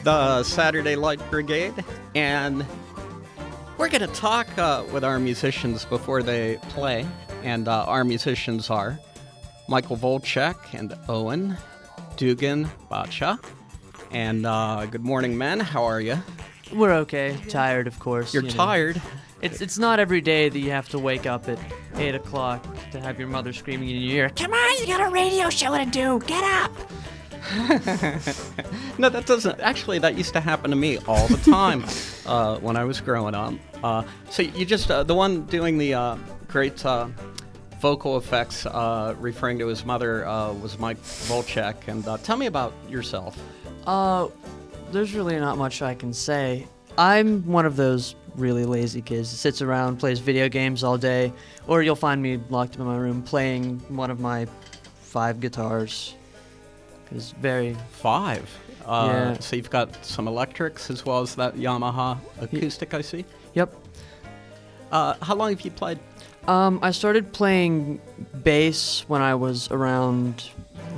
the Saturday Light Brigade, and we're going to talk with our musicians before they play. And our musicians are Michael Volchek and Owen Dugan Bacha. And good morning, men. How are you? We're okay. Tired, of course. You're tired? It's not every day that you have to wake up at 8 o'clock to have your mother screaming in your ear, "Come on, you got a radio show to do. Get up!" No, that doesn't. Actually, that used to happen to me all the time when I was growing up. So you just, the one doing the great vocal effects referring to his mother was Mike Volchek. And tell me about yourself. There's really not much I can say. I'm one of those really lazy kids that sits around, plays video games all day, or you'll find me locked up in my room playing one of my 5 guitars. It's very... 5? Yeah. So you've got some electrics as well as that Yamaha acoustic, I see? Yep. How long have you played? I started playing bass when I was around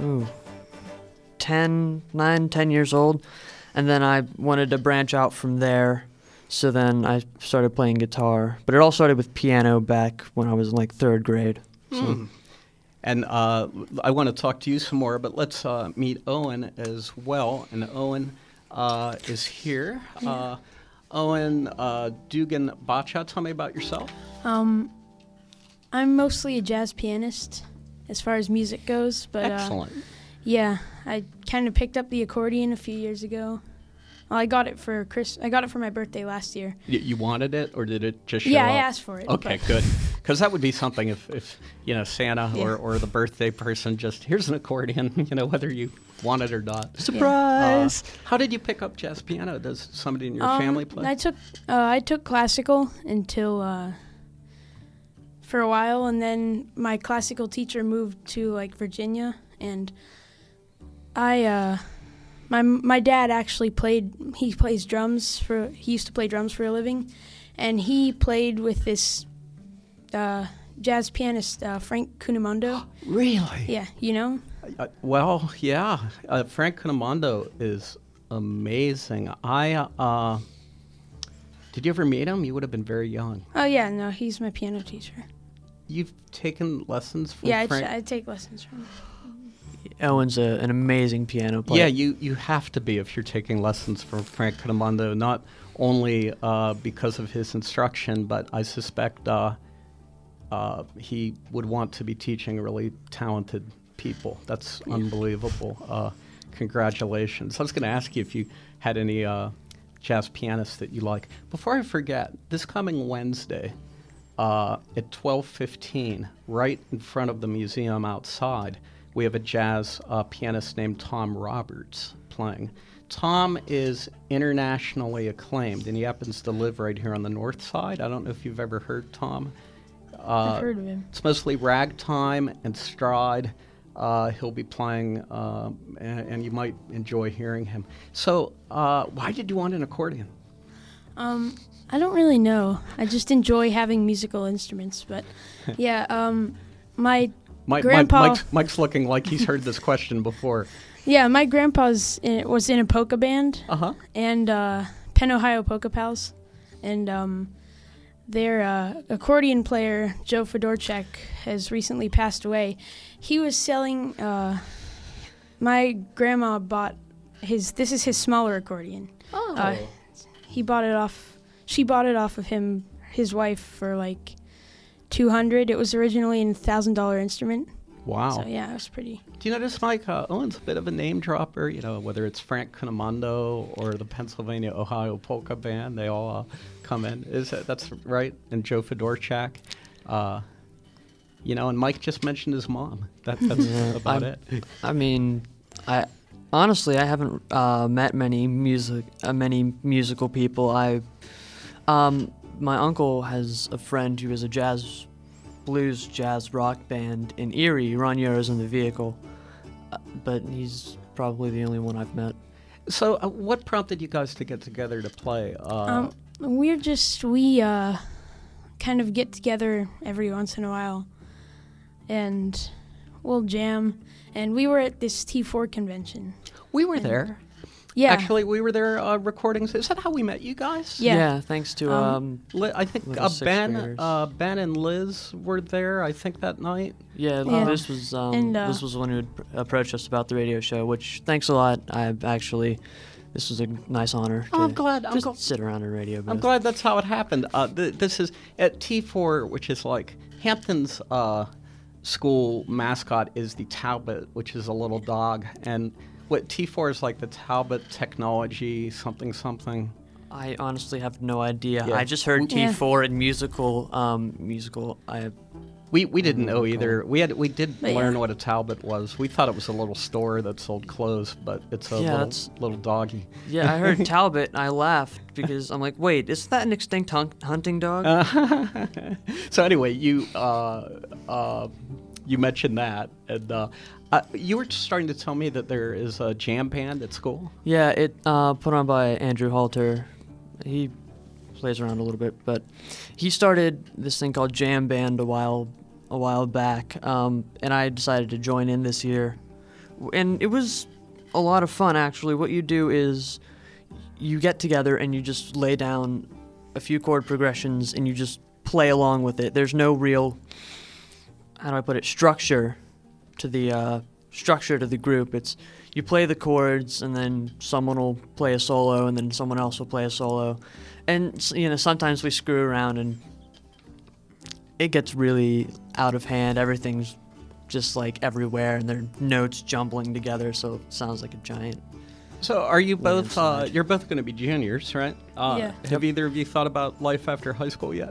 10 years old, and then I wanted to branch out from there, so then I started playing guitar. But it all started with piano back when I was in like 3rd grade. So. And I want to talk to you some more, but let's meet Owen as well. And Owen is here. Owen Dugan Bacha, tell me about yourself. I'm mostly a jazz pianist as far as music goes, but Excellent. Yeah, I kind of picked up the accordion a few years ago. Well, I got it for my birthday last year. You wanted it, or did it just show up? Yeah, I asked for it. Okay, good. Because that would be something if Santa or the birthday person just, here's an accordion, whether you want it or not. Surprise! How did you pick up jazz piano? Does somebody in your family play? I took classical until for a while, and then my classical teacher moved to Virginia, and my dad actually he used to play drums for a living, and he played with this jazz pianist, Frank Cunimondo. Really? Yeah, you know? Well, yeah. Frank Cunimondo is amazing. Did you ever meet him? You would have been very young. Oh, yeah, no, he's my piano teacher. You've taken lessons from Frank? Yeah, I take lessons from him. Owen's an amazing piano player. Yeah, you have to be if you're taking lessons from Frank Cunimondo, not only because of his instruction, but I suspect he would want to be teaching really talented people. That's unbelievable. Congratulations. I was going to ask you if you had any jazz pianists that you like. Before I forget, this coming Wednesday at 12:15, right in front of the museum outside, we have a jazz pianist named Tom Roberts playing. Tom is internationally acclaimed, and he happens to live right here on the north side. I don't know if you've ever heard Tom. I've heard of him. It's mostly ragtime and stride. He'll be playing, and you might enjoy hearing him. So why did you want an accordion? I don't really know. I just enjoy having musical instruments. But, yeah, Mike's looking like he's heard this question before. Yeah, my grandpa was in a polka band, and Penn Ohio Polka Pals, and their accordion player Joe Fedorchak has recently passed away. He was selling. My grandma bought his. This is his smaller accordion. Oh. He bought it off. She bought it off of his wife for $200. It was originally a $1,000 instrument. Wow. So yeah, it was pretty. Do you notice Mike Owen's a bit of a name dropper? Whether it's Frank Cunimondo or the Pennsylvania Ohio Polka Band, they all come in. That's right? And Joe Fedorchak. And Mike just mentioned his mom. That's about it. I mean, I haven't met many musical people. My uncle has a friend who is a blues jazz rock band in Erie. Ron Yaro's in the vehicle, but he's probably the only one I've met. So what prompted you guys to get together to play? We kind of get together every once in a while, and we'll jam. And we were at this T4 convention. We were there. Yeah. Actually, we were there recording. Is that how we met you guys? Yeah. Thanks to I think Little sixth Ben, graders. Ben and Liz were there. I think that night. Yeah, Yeah. this was And, this was the one who had approached us about the radio show. Which thanks a lot. This was a nice honor. Oh, to I'm glad. Just sit around a radio booth. I'm glad that's how it happened. This is at T4, which is like Hampton's school mascot is the Talbot, which is a little dog, and what T4 is like the Talbot Technology something. I honestly have no idea. Yeah. I just heard Yeah. T4 and musical. We didn't know either. We did But learn yeah. what a Talbot was. We thought it was a little store that sold clothes, but it's a little doggy. Yeah, I heard Talbot and I laughed because I'm like, wait, isn't that an extinct hunting dog? So anyway, you mentioned that, and you were just starting to tell me that there is a jam band at school. Yeah, it put on by Andrew Halter. He plays around a little bit, but he started this thing called Jam Band a while back, and I decided to join in this year, and it was a lot of fun actually. What you do is you get together and you just lay down a few chord progressions and you just play along with it. There's no real, how do I put it, structure to the group. It's you play the chords and then someone will play a solo and then someone else will play a solo, and sometimes we screw around and it gets really out of hand. Everything's just like everywhere and there are notes jumbling together, so it sounds like a giant. So are you both? Inside. You're both going to be juniors, right? Yeah. Have either of you thought about life after high school yet?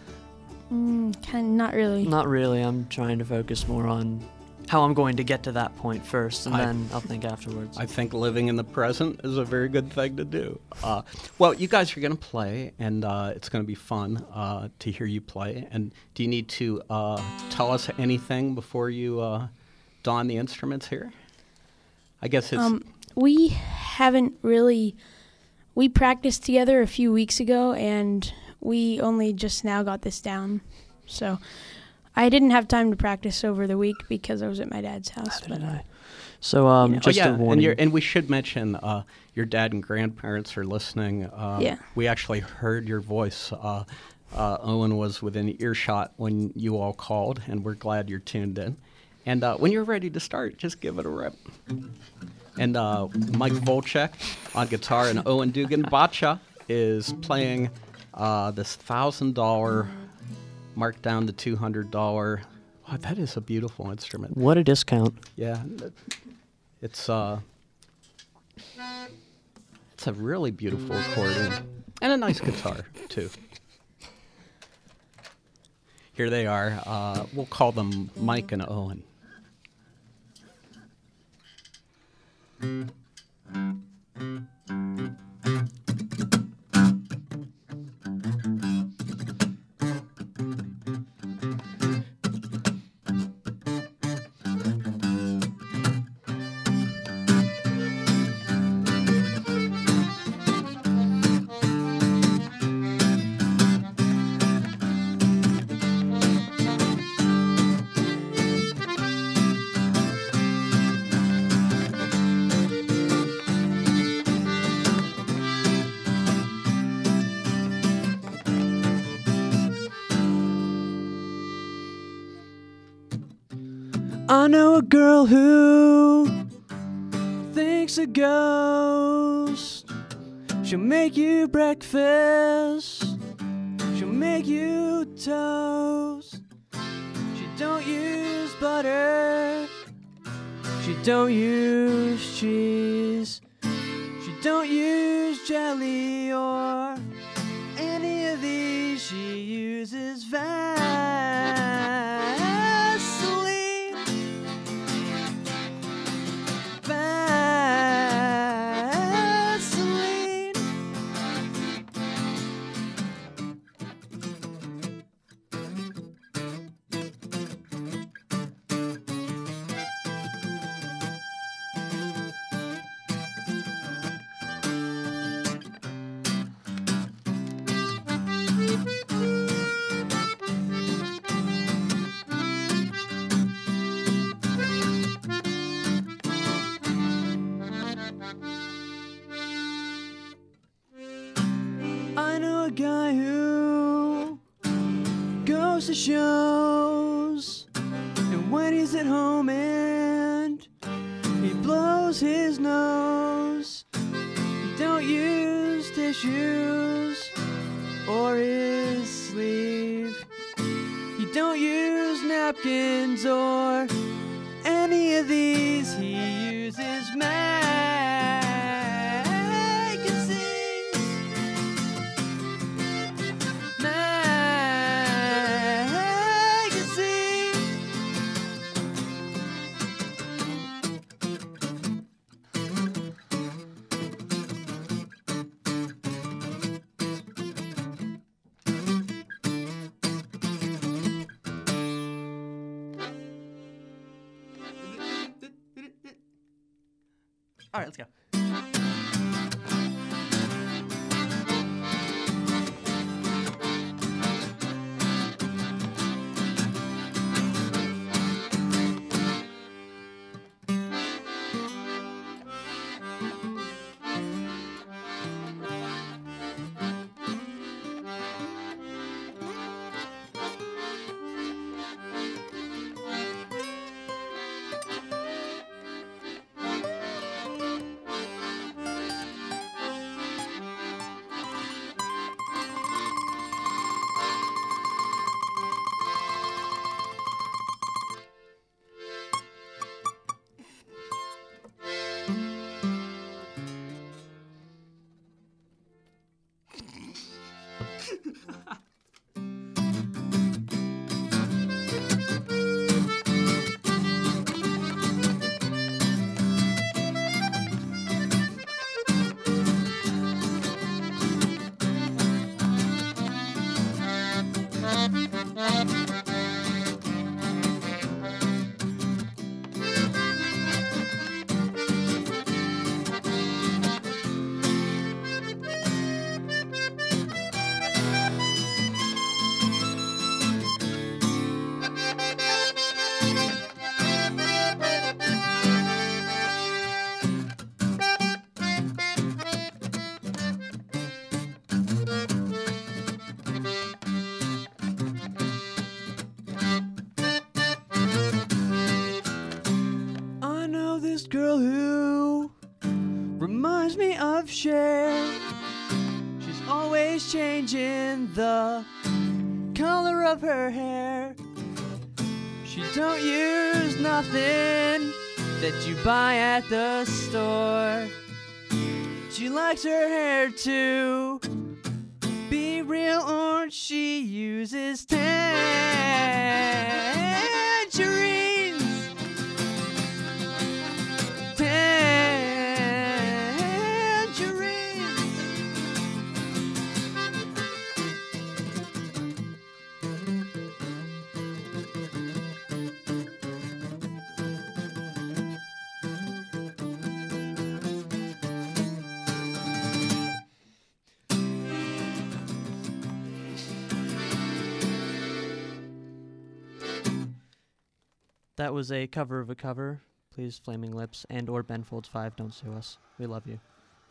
Not really. Not really. I'm trying to focus more on how I'm going to get to that point first, and then I'll think afterwards. I think living in the present is a very good thing to do. Well, you guys are going to play, and it's going to be fun to hear you play. And do you need to tell us anything before you don the instruments here? I guess it's... We haven't really. We practiced together a few weeks ago, and we only just now got this down. So I didn't have time to practice over the week because I was at my dad's house. How did I? So just a warning. and we should mention your dad and grandparents are listening. Yeah. We actually heard your voice. Owen was within earshot when you all called, and we're glad you're tuned in. And when you're ready to start, just give it a rip. And Mike Volchek on guitar, and Owen Dugan Bacha is playing this $1,000 marked down to $200. Wow, that is a beautiful instrument. What a discount. Yeah, it's a really beautiful recording and a nice guitar too. Here they are. We'll call them Mike and Owen. I know a girl who thinks a ghost. She'll make you breakfast. She'll make you toast. She don't use butter. She don't use cheese. She don't use jelly or any of these. She uses Vaseline. Vaseline. guy who goes to shows, and when he's at home and he blows his nose, he don't use tissues or his sleeve. He don't use napkins or any of these. He uses magazines. Magazines. All right, let's go. Girl who reminds me of Cher. She's always changing the color of her hair. She don't use nothing that you buy at the store. She likes her hair to be real, or she uses tangerines. That was a cover of a cover. Please, Flaming Lips and or Ben Folds 5, don't sue us. We love you.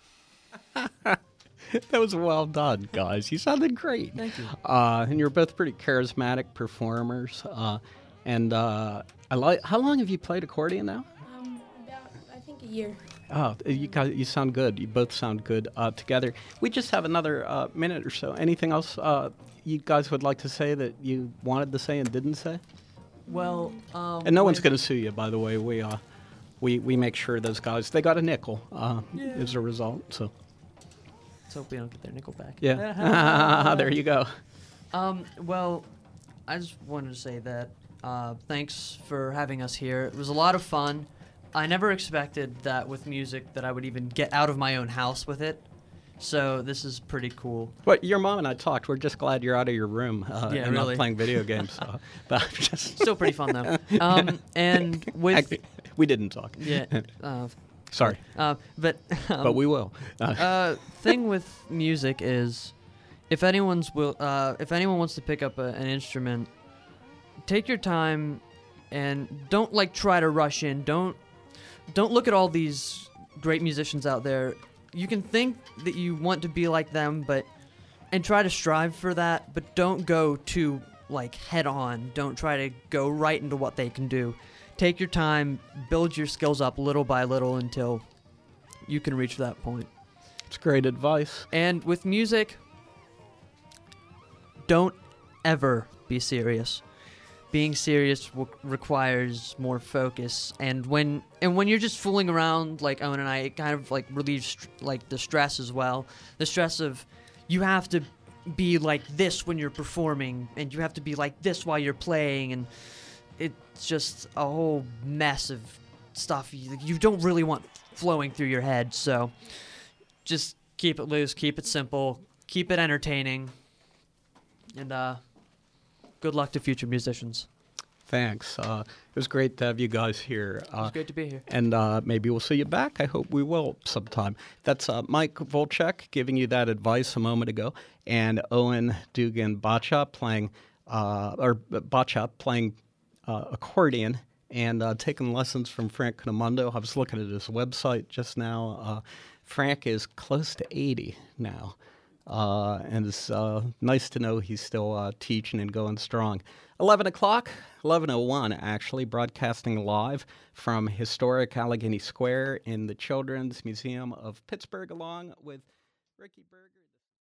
That was well done, guys. You sounded great. Thank you. And you're both pretty charismatic performers. I like. How long have you played accordion now? About, I think, a year. Oh, you sound good. You both sound good together. We just have another minute or so. Anything else you guys would like to say that you wanted to say and didn't say? Well, and no one's going to sue you, by the way. We make sure those guys, they got a nickel as a result. So let's hope we don't get their nickel back. Yeah. There you go. Well, I just wanted to say that thanks for having us here. It was a lot of fun. I never expected that with music that I would even get out of my own house with it. So this is pretty cool. But your mom and I talked. We're just glad you're out of your room and really. not playing video games. So. But just still pretty fun though. And with we didn't talk. Yeah. Sorry. But we will. Thing with music is, if anyone wants to pick up an instrument, take your time and don't try to rush in. Don't look at all these great musicians out there. You can think that you want to be like them, but and try to strive for that, but don't go too like head on. Don't try to go right into what they can do. Take your time, build your skills up little by little until you can reach that point. It's great advice. And with music, don't ever be serious. Being serious requires more focus, and when you're just fooling around like Owen and I, it kind of like relieves like the stress as well. The stress of you have to be like this when you're performing, and you have to be like this while you're playing, and it's just a whole mess of stuff you don't really want flowing through your head. So just keep it loose, keep it simple, keep it entertaining, and good luck to future musicians. Thanks. It was great to have you guys here. It was great to be here. And maybe we'll see you back. I hope we will sometime. That's Mike Volchek giving you that advice a moment ago, and Owen Dugan Bachop playing accordion and taking lessons from Frank Conamondo. I was looking at his website just now. Frank is close to 80 now. And it's nice to know he's still teaching and going strong. 11 o'clock, 11:01 actually, broadcasting live from historic Allegheny Square in the Children's Museum of Pittsburgh, along with Ricky Berger.